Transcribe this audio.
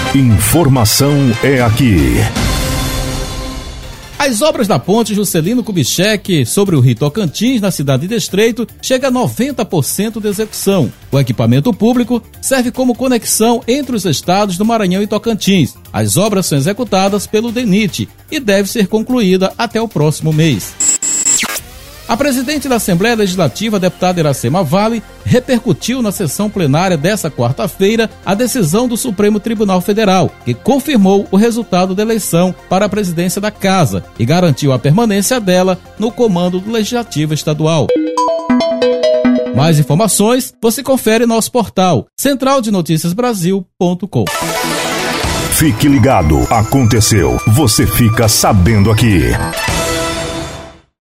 Informação é aqui. As obras da ponte Juscelino Kubitschek sobre o Rio Tocantins, na cidade de Estreito, chega a 90% de execução. O equipamento público serve como conexão entre os estados do Maranhão e Tocantins. As obras são executadas pelo DENIT e deve ser concluída até o próximo mês. A presidente da Assembleia Legislativa, a deputada Iracema Vale, repercutiu na sessão plenária desta quarta-feira a decisão do Supremo Tribunal Federal, que confirmou o resultado da eleição para a presidência da Casa e garantiu a permanência dela no comando do Legislativo Estadual. Mais informações você confere em nosso portal centraldenoticiasbrasil.com. Fique ligado, aconteceu, você fica sabendo aqui.